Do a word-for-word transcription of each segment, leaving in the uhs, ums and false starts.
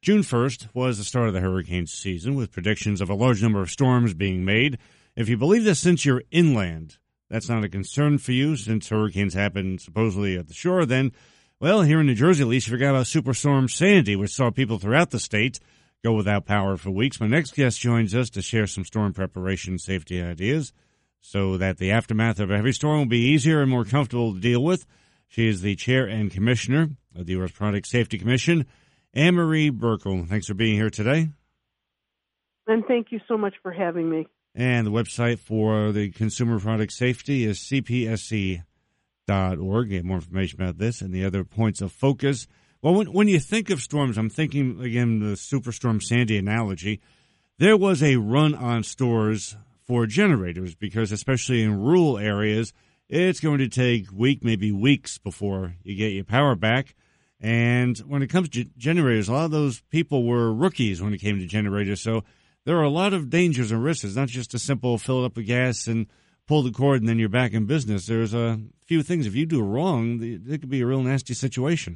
June first was the start of the hurricane season, with predictions of a large number of storms being made. If you believe this, since you're inland, that's not a concern for you, since hurricanes happen supposedly at the shore, then, well, here in New Jersey at least, you forgot about Superstorm Sandy, which saw people throughout the state go without power for weeks. My next guest joins us to share some storm preparation safety ideas so that the aftermath of a heavy storm will be easier and more comfortable to deal with. She is the chair and commissioner of the U S Product Safety Commission, Anne-Marie Buerkle. Thanks for being here today. And thank you so much for having me. And the website for the Consumer Product Safety is C P S C dot org. Get more information about this and the other points of focus. Well, when, when you think of storms, I'm thinking, again, the Superstorm Sandy analogy. There was a run on stores for generators because, especially in rural areas, it's going to take week, maybe weeks before you get your power back. And when it comes to generators, a lot of those people were rookies when it came to generators. So there are a lot of dangers and risks. It's not just a simple fill it up with gas and pull the cord and then you're back in business. There's a few things. If you do it wrong, it could be a real nasty situation.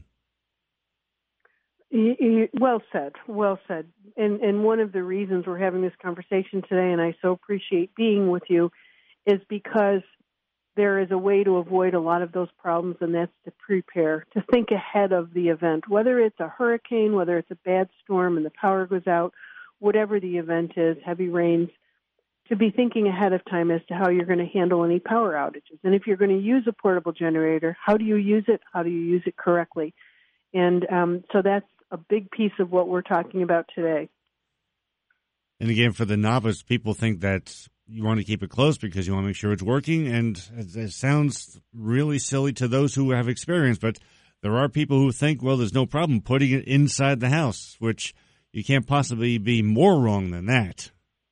Well said. Well said. And, and one of the reasons we're having this conversation today, and I so appreciate being with you, is because there is a way to avoid a lot of those problems, and that's to prepare, to think ahead of the event, whether it's a hurricane, whether it's a bad storm and the power goes out, whatever the event is, heavy rains, to be thinking ahead of time as to how you're going to handle any power outages. And if you're going to use a portable generator, how do you use it? How do you use it correctly? And um, so that's a big piece of what we're talking about today. And again, for the novice, people think that you want to keep it close because you want to make sure it's working, and it sounds really silly to those who have experience, but there are people who think, well, there's no problem putting it inside the house, which you can't possibly be more wrong than that.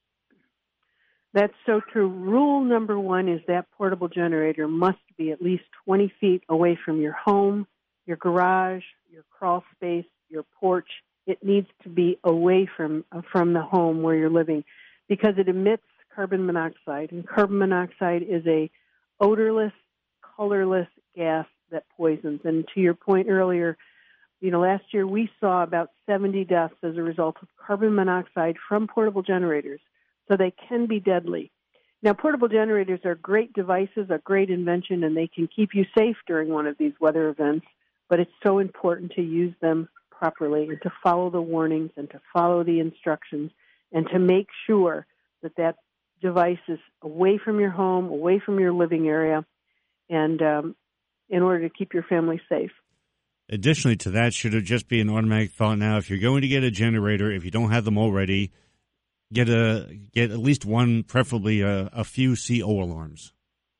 That's so true. Rule number one is that portable generator must be at least twenty feet away from your home, your garage, your crawl space, your porch. It needs to be away from from the home where you're living because it emits carbon monoxide, and carbon monoxide is a odorless, colorless gas that poisons. And to your point earlier, you know, last year we saw about seventy deaths as a result of carbon monoxide from portable generators, so they can be deadly. Now, portable generators are great devices, a great invention, and they can keep you safe during one of these weather events, but it's so important to use them properly and to follow the warnings and to follow the instructions and to make sure that that device is away from your home, away from your living area, and um, in order to keep your family safe. Additionally to that, should it just be an automatic thought now, if you're going to get a generator, if you don't have them already, get a get at least one, preferably a, a few C O alarms.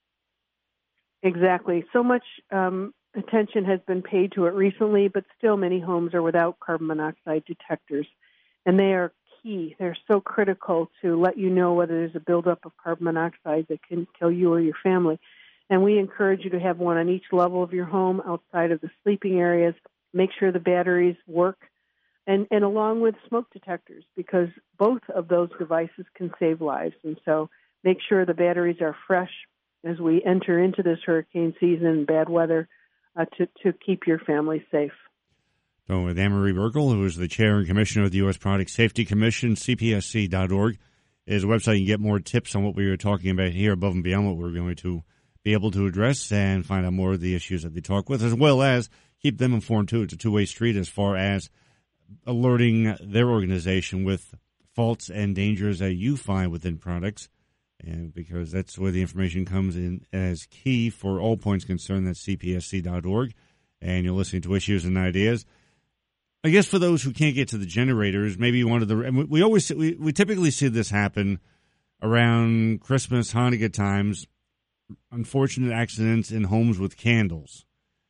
Exactly. So much um, attention has been paid to it recently, but still many homes are without carbon monoxide detectors, and they are key. They're so critical to let you know whether there's a buildup of carbon monoxide that can kill you or your family. And we encourage you to have one on each level of your home outside of the sleeping areas. Make sure the batteries work, and, and along with smoke detectors, because both of those devices can save lives. And so make sure the batteries are fresh as we enter into this hurricane season and bad weather uh, to, to keep your family safe. So with Anne-Marie Buerkle, who is the chair and commissioner of the U S Product Safety Commission, C P S C dot org is a website. You can get more tips on what we were talking about here above and beyond what we're going to be able to address and find out more of the issues that they talk with, as well as keep them informed, too. It's a two-way street as far as alerting their organization with faults and dangers that you find within products, and because that's where the information comes in as key for all points concerned. That's C P S C dot org, and you're listening to Issues and Ideas. I guess for those who can't get to the generators, maybe one of the – we always we, we typically see this happen around Christmas, Hanukkah times, unfortunate accidents in homes with candles.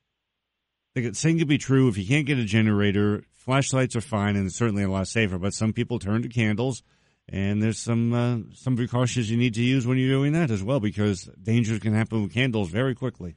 The same could be true if you can't get a generator. Flashlights are fine and certainly a lot safer, but some people turn to candles, and there's some uh, some precautions you need to use when you're doing that as well, because dangers can happen with candles very quickly.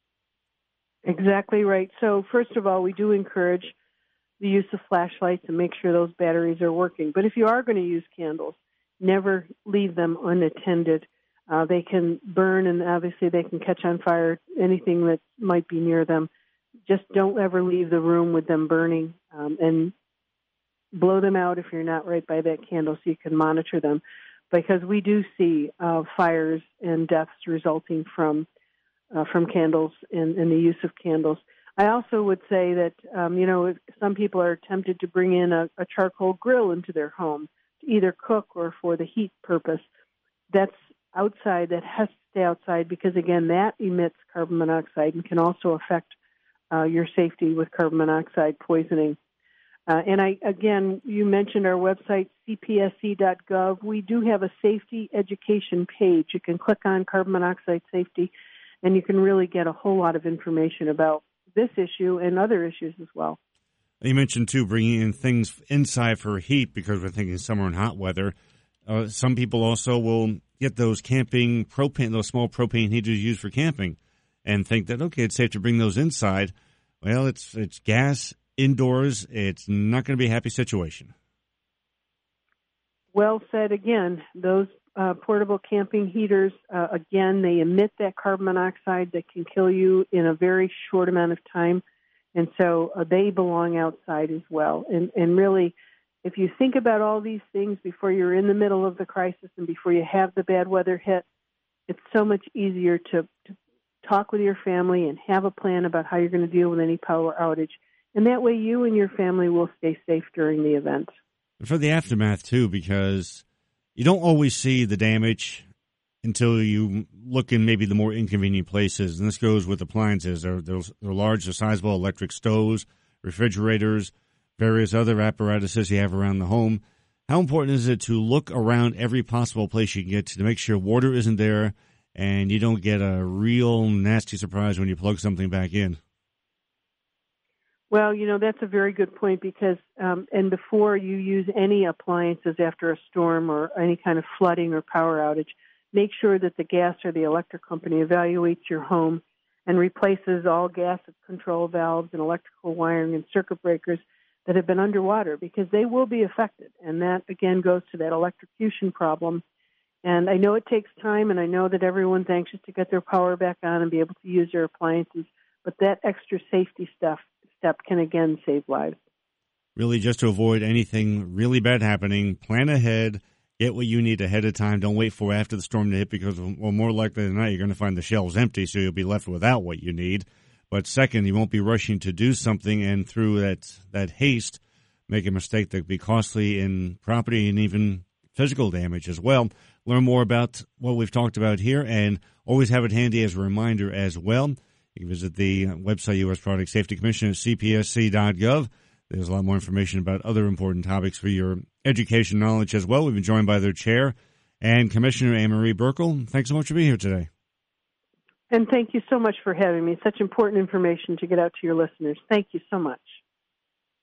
Exactly right. So first of all, we do encourage the use of flashlights and make sure those batteries are working. But if you are going to use candles, never leave them unattended. Uh, they can burn, and obviously they can catch on fire, anything that might be near them. Just don't ever leave the room with them burning. Um, and blow them out if you're not right by that candle so you can monitor them, because we do see uh, fires and deaths resulting from uh, from candles and, and the use of candles. I also would say that, um, you know, some people are tempted to bring in a, a charcoal grill into their home to either cook or for the heat purpose. That's outside. That has to stay outside because, again, that emits carbon monoxide and can also affect uh, your safety with carbon monoxide poisoning. Uh, and I, again, you mentioned our website, C P S C dot gov. We do have a safety education page. You can click on carbon monoxide safety, and you can really get a whole lot of information about this issue and other issues as well. You mentioned, too, bringing in things inside for heat because we're thinking summer and hot weather. Uh, some people also will get those camping propane, those small propane heaters used for camping and think that, okay, it's safe to bring those inside. Well, it's it's gas indoors. It's not going to be a happy situation. Well said again. Those uh, portable camping heaters, uh, again, they emit that carbon monoxide that can kill you in a very short amount of time. And so uh, they belong outside as well. And, and really, if you think about all these things before you're in the middle of the crisis and before you have the bad weather hit, it's so much easier to, to talk with your family and have a plan about how you're going to deal with any power outage. And that way you and your family will stay safe during the event. For the aftermath, too, because you don't always see the damage until you look in maybe the more inconvenient places. And this goes with appliances. They're, they're, they're large, they're sizable electric stoves, refrigerators, various other apparatuses you have around the home. How important is it to look around every possible place you can get to, to make sure water isn't there and you don't get a real nasty surprise when you plug something back in? Well, you know, that's a very good point because, um, and before you use any appliances after a storm or any kind of flooding or power outage, make sure that the gas or the electric company evaluates your home and replaces all gas control valves and electrical wiring and circuit breakers that have been underwater because they will be affected. And that, again, goes to that electrocution problem. And I know it takes time, and I know that everyone's anxious to get their power back on and be able to use their appliances, but that extra safety stuff step can, again, save lives. Really, just to avoid anything really bad happening, plan ahead, get what you need ahead of time. Don't wait for after the storm to hit because, well, more likely than not, you're going to find the shelves empty, so you'll be left without what you need. But second, you won't be rushing to do something and through that, that haste make a mistake that could be costly in property and even physical damage as well. Learn more about what we've talked about here and always have it handy as a reminder as well. You can visit the website, U S Product Safety Commission at C P S C dot gov. There's a lot more information about other important topics for your education knowledge as well. We've been joined by their chair and Commissioner Anne-Marie Buerkle. Thanks so much for being here today. And thank you so much for having me. Such important information to get out to your listeners. Thank you so much.